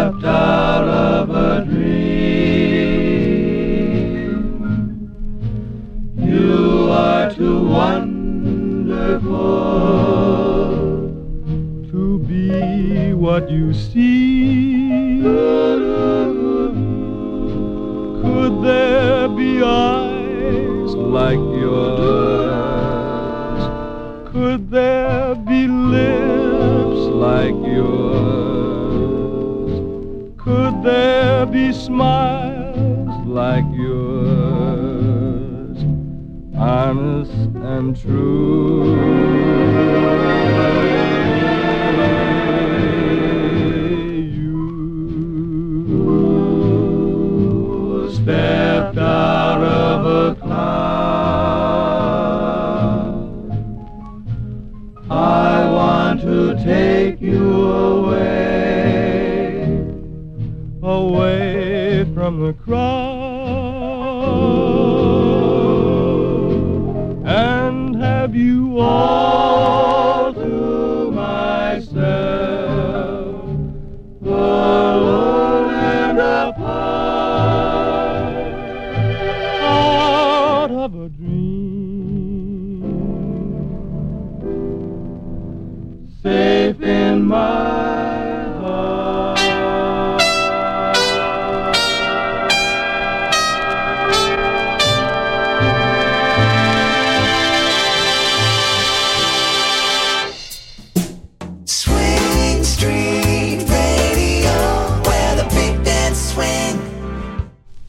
stepped out of a dream. You are too wonderful to be what you see. Could there be eyes like yours? Could there be lips like yours? Could there be smiles like yours? Honest and true. Stepped out of a cloud. I want to take you away, away from the crowd, and have you all